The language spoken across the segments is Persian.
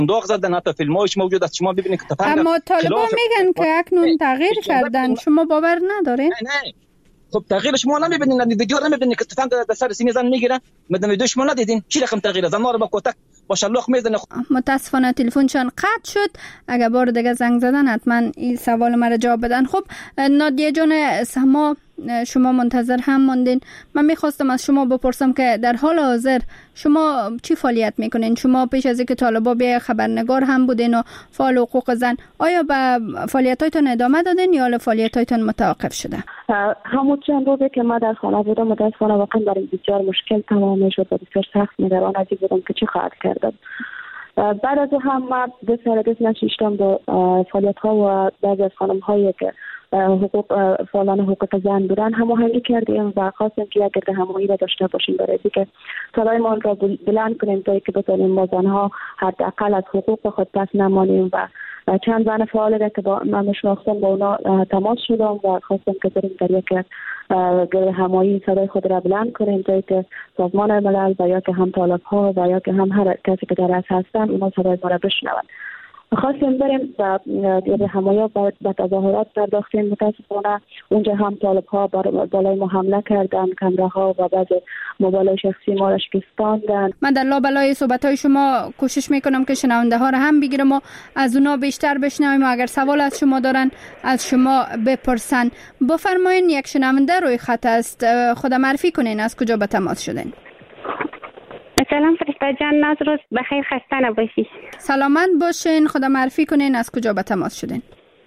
داغ زدن، حتی فیلم‌هاش موجود است، شما ببینید که تفنگ. اما طالبان میگن که اکنون تغییر کردن، شما باور ندارین؟ نه خب تغییر شما نمیبینید، ویدیو نمیبینید که تفنگ در سر سینه زن میگیره؟ مدام ویدیو شما ندیدین چی رقم تغییر زن رو با کتک با شلاق میزنه. متاسفانه تلفنشان قطع شد. اگر بار دیگه زنگ زدن حتما این سوال مرا جواب بدن. خب نادیه جان سما، شما منتظر هم ماندین. من میخواستم از شما بپرسم که در حال حاضر شما چی فعالیت میکنین؟ شما پیش از اینکه طالبا بیا خبرنگار هم بودین و فعال حقوق زن، آیا به فعالیتاتون ادامه دادین یا فعالیتاتون متوقف شده؟ همون چند روزی که ما در خانه بودم متاسفانه واقعا برای بسیار مشکل تمام شد و بسیار سخت نگران از بودم که چی خواهد کردم. بعد از هم ما دست نشیشتم به فعالیت ها و بعضی از خانم هایی که فعالان حقوق زن بودن هماهنگی کردیم و خواستیم که یک گرد هماهنگی را داشته باشیم برای اینکه صدای ما را بلند کنیم تا اینکه بتونیم ما زنها حداقل از حقوق خود پس نمانیم. و چند زن فعال که با من میشناختم با اونا تماس شدم و خواستم که بریم در یک گرد هماهنگی صدای خود را بلند کنیم تا اینکه سازمان ملل و یا که هم طالب ها و یا که هم هر کسی که در اصل هستن اونا صدای ما را بشنون. خواستیم بریم و گرد هماهنگی با تظاهرات پرداختیم. متاسفانه اونجا هم طالب ها بالای ما حمله کردن، کامره ها و بعض موبایل شخصی ما را شکستاندن. من در لابلای صحبت های شما کوشش میکنم که شنونده ها را هم بگیرم و از اونا بیشتر بشنویم و اگر سوال از شما دارن از شما بپرسن. بفرمایین، یک شنونده روی خط است، خود معرفی کنین از کجا به تماس شدین؟ سلام فرشته جان، ناز روز بخیر، خسته نباشی. سلامت باشین، خدا معرفی کنین از کجا به تماس شدین؟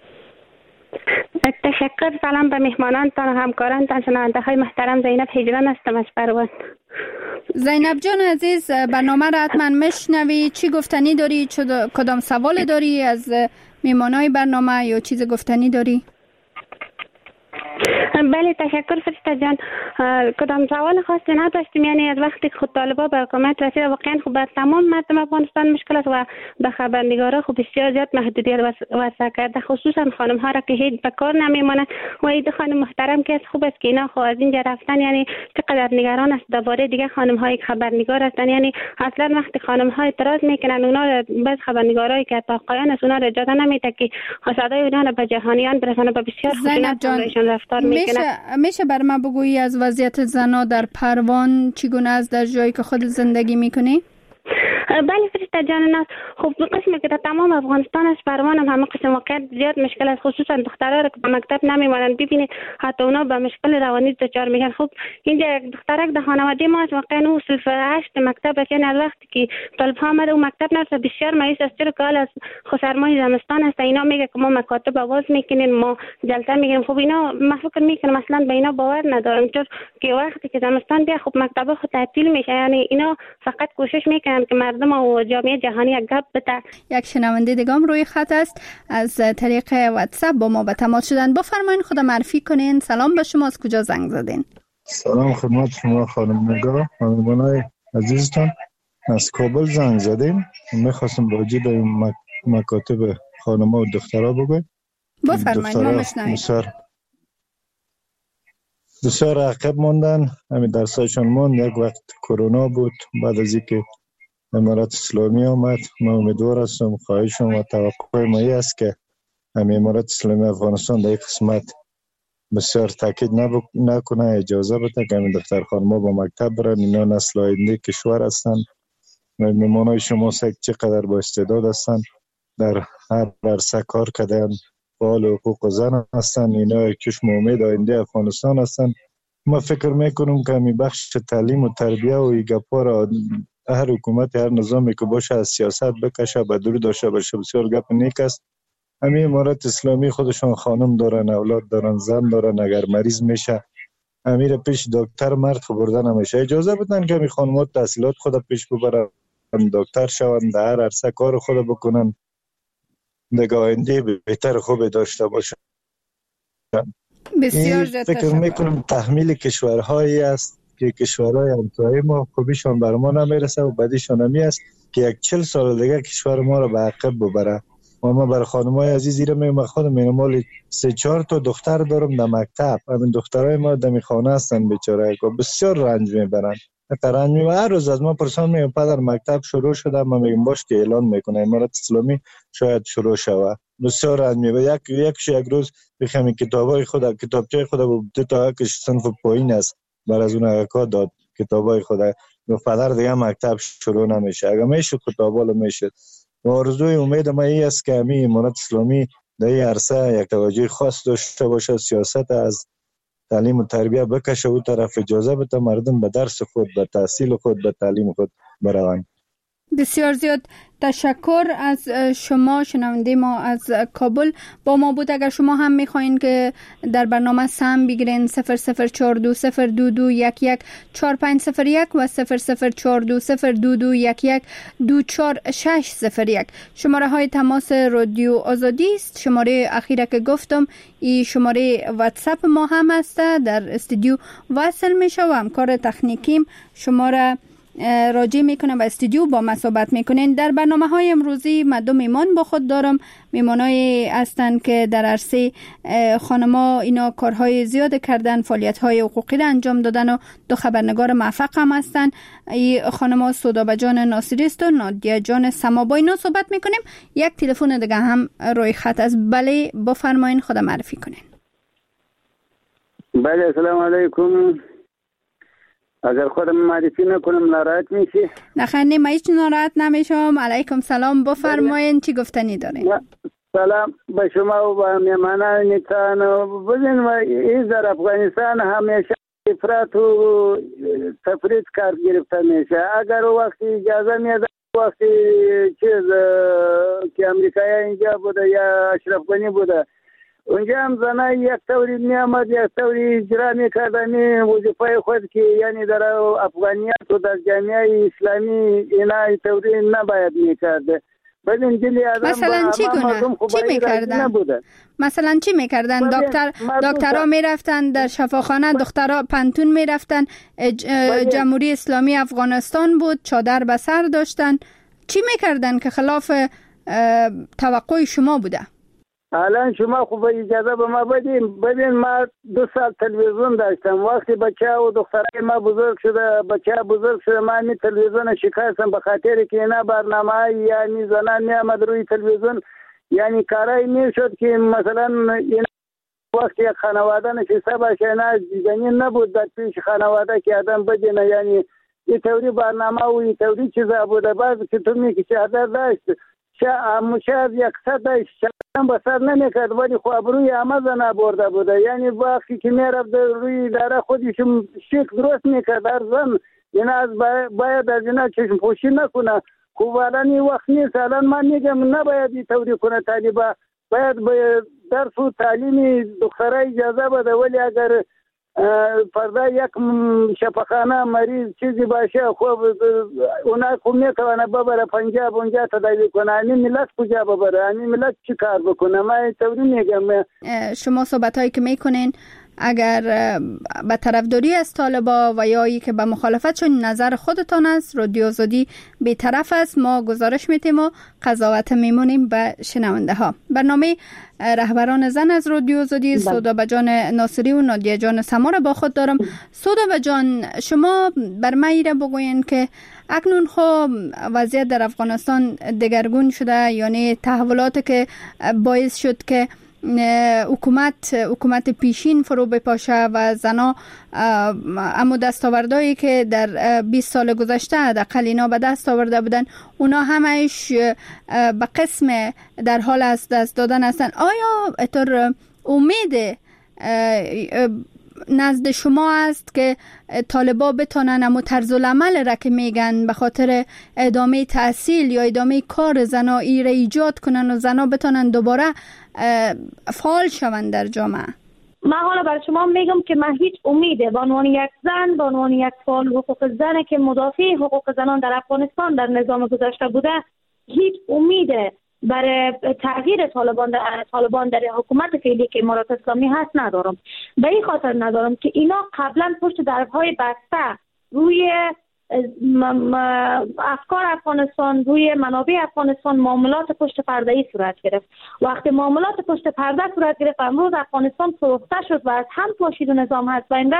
تشکر. سلام به مهمانانتان و همکارانتان، شنونده های محترم. زینب هجران هستم از پروان. زینب جان عزیز، برنامه را حتما میشنوی. چی گفتنی داری؟ کدام سوال داری از مهمانای برنامه یا چیز گفتنی داری؟ بله تشکر فرشته جان. کدام سوال خاصی نداشتیم، یعنی از وقتی خود طالبا به حکومت رسید واقعا خب بر تمام مردم افغانستان مشکل است و به خبرنگارا خب بسیار زیاد محدودیت وضع کرده، خصوصا خانم ها را که هیچ به کار نمیمونه. و این خانم محترم که خوب است که اینا خب از اینجا رفتن، یعنی چقدر نگران است درباره دیگه خانم های خبرنگار هستن. یعنی اصلا وقتی خانم ها اعتراض میکنن اونا بعض خبرنگارایی که تاقایان است اونا را اجازه نمیده که صدای اونا را به جهانیان برسانه. به بسیار خشونت رفتار میکنه. میشه بر من بگویی از وضعیت زنا در پروان چگونه است در جایی که خود زندگی میکنی؟ بله فرشته جان، خب قسمی که در تمام افغانستان است، پروان هم همه قسم واقعا زیاد مشکل است، خصوصا دخترها را که به مکتب نمیمانند. ببینید حتی اونا به مشکل روانی دچار میشن. خب اینجا یک دخترک در خانواده ما است، واقعا او صنف 8 مکتب است، یعنی از وقتی که طالب ها آمده او مکتب نرفته بسیار مایوس است، چرا که حال از خسرمای زمستان است. اینا میگه که ما مکاتب آواز میکنیم، ما جلسه میگیریم. خب اینا من فکر میکنم اصلا به اینا باور ندارم، چون که وقتی که زمستان بیا خب مکتب خود تعطیل میشه. یعنی اینا فقط کوشش میکنن که مردم و جامعه جهانی یک گپ بده. یک شنونده دیگه هم روی خط است، از طریق واتساپ با ما به تماس شدن. بفرمایید خود معرفی کنین. سلام به شما، از کجا زنگ زدین؟ سلام خدمت شما خانم نگار، خانمانای عزیزتان. از کابل زنگ زدیم. میخواستم راجع به مکاتب خانم‌ها و دخترها بگویم. بفرمایید ما میشنویم. بسیار عقب ماندن، همین درسایشان ماند. یک وقت کرونا بود، بعد از اینکه امارات اسلامی آمد، من امیدوار هستم، خواهشم و توقع ما است که همین امارات اسلامی افغانستان در این قسمت بسیار تاکید نکنه، اجازه بده که همین دختر خانم‌ها با مکتب برن. اینا نسل آینده کشور هستند. مهمانای شما چقدر با استعداد هستند، در هر عرصه کار کردن، فعال حقوق زن هستند. اینا چشم امید آینده افغانستان هستند. ما فکر میکنم که همین بخش تعلیم و تربیه و ایگپا را هر حکومت، هر نظامی که باشه از سیاست بکشه، به دور داشته باشه. بسیار گپ نیک است. همین امارات اسلامی خودشون خانم دارن، اولاد دارن، زن دارن. اگر مریض میشه امیر پیش دکتر مرد بردن نمیشه. اجازه بدن که همین خانمات تحصیلات خود پیش ببرن، دکتر شوند، در هر عرصه کار خود بکنن، دیگه آینده بهتر خوب داشته باشن. بسیار فکر میکنم تحمیل کشورهایی است که کشورهای همسایه ما خوبیشان بر ما نمیرسه و بدیشان همی است که یک 40 سال دیگه کشور ما رو به عقب ببره. و ما برای خانمای عزیز ایره میگم، خودم مینمال 3-4 تا دختر دارم در مکتب. همین دخترای ما دمی خانه هستن بیچاره، بسیار رنج میبرن. ترنج میوه هر روز از ما پرسان میگم پدر مکتب شروع شده، ما میگم باش که اعلان میکنه امارت اسلامی شاید شروع شود. بسیار رنج میوه یک روز بخوام کتابای خود کتابچه خود دو تا کش صنف پایین است بر از اون کار داد کتابای خود و پدر دیگه مکتب شروع نمیشه. اگه میشه کتابالو میشه. آرزوی امید ما این است که همین امارت اسلامی در این عرصه یک توجه خاص داشته باشه، سیاست از تعلیم و تربیت بکشه و طرف اجازه بده مردم به درس خود، به تحصیل خود، به تعلیم خود بروند. بسیار زیاد تشکر از شما. شنونده ما از کابل با ما بود. اگر شما هم میخواین که در برنامه سهم بگیرین 00420221140501 و 00420221240601 شماره های تماس رادیو آزادی است. شماره اخیره که گفتم این شماره واتساپ ما هم است. در استودیو وصل میشه و همکار تکنیکیم شماره راجع میکنم و استودیو با ما صحبت میکنین. در برنامه های امروزی من دو میمان با خود دارم. میمانایی هستند که در عرصه خانما اینا کارهای زیاد کردن، فعالیت های حقوقی را انجام دادن و دو خبرنگار موفق هم هستند. این خانما سودابه جان ناصری است و نادیه جان سما. با اینا صحبت میکنیم. یک تلفن دیگه هم روی خط از. بله بفرمایین، خود معرفی کنین. بله السلام علیکم. اگر خودم معرفی نکنم ناراحت میشی؟ نخیر ما هیچ ناراحت نمیشم. علیکم سلام، بفرمایین چی گفتنی دارین؟ سلام به شما و به مهمانانتان. ببین این در افغانستان همیشه افراط و تفریط کار گرفته میشه. اگر وقتی اجازه میده وقتی چیز که امریکایی اینجا بوده یا اشرف غنی بوده اونجا هم زنای یک طوری میامد یک طوری اجرا میکردن وظیفه خود که یعنی در افغانیت و در جامعه اسلامی اینا طوری نباید میکرده. ببین دلی آدم مثلا چی میکردن؟ مثلا چی میکردن؟ دکترها میرفتن در شفاخانه، دخترها پنتون میرفتن، جمهوری اسلامی افغانستان بود، چادر به سر داشتن. چی میکردن که خلاف توقع شما بوده؟ الان شما خوب اجازه به ما بدین. ببین ما 2 سال تلویزیون داشتم. وقتی بچه و دخترای ما بزرگ شده ما می تلویزیون شکستم به خاطر که اینا برنامه یعنی زنان می آمد روی تلویزیون، یعنی کارایی می شد که مثلا این وقتی یک خانواده نشسته باشه اینا دیدنی نبود در پیش خانواده که آدم بدینه، یعنی این طوری برنامه و این طوری چیزا بوده. بعض که تو می که چادر داشت شاید 100 داشت هم بسر نمیکرد ولی خواب روی همه زن برده بوده. یعنی وقتی که میرفت روی داره خودشون شکل درست میکرد هر زن. این از باید از اینا چشم پوشی نکنه. خوب الان این وقت نیست. الان من میگم نباید این طوری کنه. طالبا باید به درس و تعلیم دخترای اجازه بده، ولی اگر فردا یک شفاخانه مریض چیزی باشه خب اونا خوب میتونه ببره پنجاب اونجا تداوی کنه. این ملت کجا ببره؟ این ملت چی کار بکنه؟ من طوری میگم. شما صحبتایی که میکنین اگر به طرفداری از طالبا و یا ای که به مخالفتشون نظر خودتان است، رادیو آزادی بی‌طرف است. ما گزارش میتیم و قضاوت میمونیم به شنونده ها. برنامه رهبران زن از رادیو آزادی سودابه جان ناصری و نادیه جان سما را با خود دارم. سودابه جان شما بر من ایره بگوین که اکنون خب وضعیت در افغانستان دگرگون شده، یعنی تحولاتی که باعث شد که حکومت پیشین فرو بپاشه و زنا اما دستاوردهایی که در 20 سال گذشته حداقل اینا به دست آورده بودن اونا همش به قسم در حال از دست دادن هستن. آیا اطور امید نزد شما است که طالبا بتونن اما طرز العمل را که میگن به خاطر ادامه تحصیل یا ادامه کار زنایی را ایجاد کنن و زنا بتونن دوباره فعال شوند در جامعه؟ من حالا برای شما میگم که من هیچ امیده به عنوان یک زن، به عنوان یک فعال حقوق زن که مدافع حقوق زنان در افغانستان در نظام گذشته بوده، هیچ امیده برای تغییر طالبان در حکومت فعلی که امارات اسلامی هست ندارم. به این خاطر ندارم که اینا قبلا پشت درهای بسته روی افکار افغانستان، روی منابع افغانستان معاملات پشت پرده‌ای صورت گرفت. وقتی معاملات پشت پرده صورت گرفت امروز افغانستان فروخته شد و از هم پاشید و نظام هست و این رفت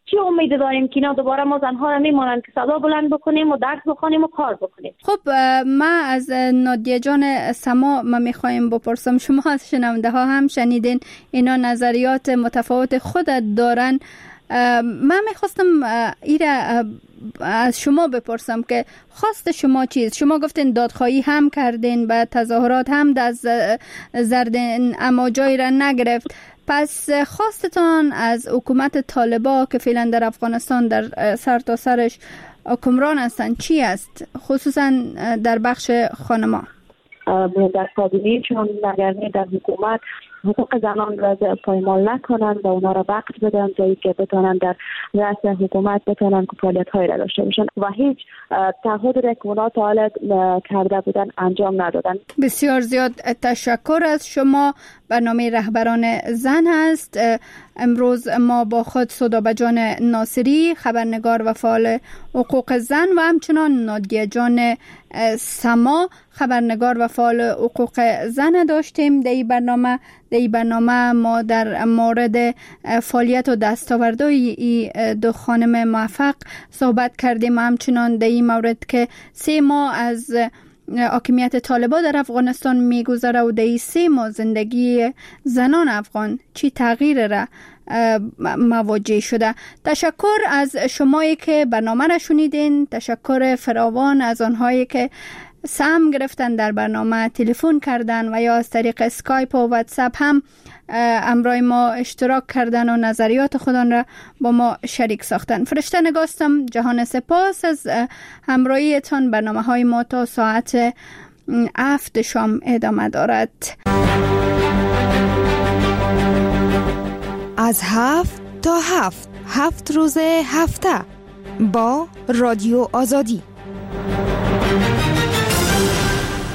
چی امید داریم که اینا دوباره ما زنها را میمانند که صدا بلند بکنیم و درس بخونیم و کار بکنیم؟ خب ما از نادیه جان سما ما میخوایم بپرسم، شما از شنونده ها هم شنیدین اینا نظریات متفاوت خود دارن. من میخواستم ایره از شما بپرسم که خواست شما چیست؟ شما گفتین دادخواهی هم کردین و تظاهرات هم دست زردین اما جایی را نگرفت. پس خواستتان از حکومت طالبا که فعلا در افغانستان در سر تا سرش حکمران هستند چی است؟ خصوصا در بخش خانما در کابینه، چون نگرانی در حکومت حقوق زنان را پایمال نکنند و اونا را وقت بدن جایی که بتونن در رأس حکومت بتونن که فعالیت‌هایی را داشته باشن و هیچ تعهدی را که اونا تا حالا کرده بودن انجام ندادن. بسیار زیاد تشکر از شما. برنامه رهبران زن هست. امروز ما با خود سودابه جان ناصری، خبرنگار و فعال حقوق زن، و همچنان نادیه جان سما، خبرنگار و فعال حقوق زن داشتیم. در این برنامه ما در مورد فعالیت و دستاوردهای دو خانم موفق صحبت کردیم، همچنان در این مورد که 3 ماه از حاکمیت طالبان در افغانستان میگذره و در 3 ماه زندگی زنان افغان چی تغییر را مواجه شده. تشکر از شمایی که برنامه را شنیدین. تشکر فراوان از آنهایی که سهم گرفتن در برنامه، تلفن کردن و یا از طریق اسکایپ و واتساپ هم همراه ما اشتراک کردن و نظریات خودان را با ما شریک ساختن. فرشته نگاستم. جهان سپاس از همراهیتان. برنامه های ما تا ساعت 7 شام ادامه دارد. از 7 تا 7 روز هفته با رادیو آزادی.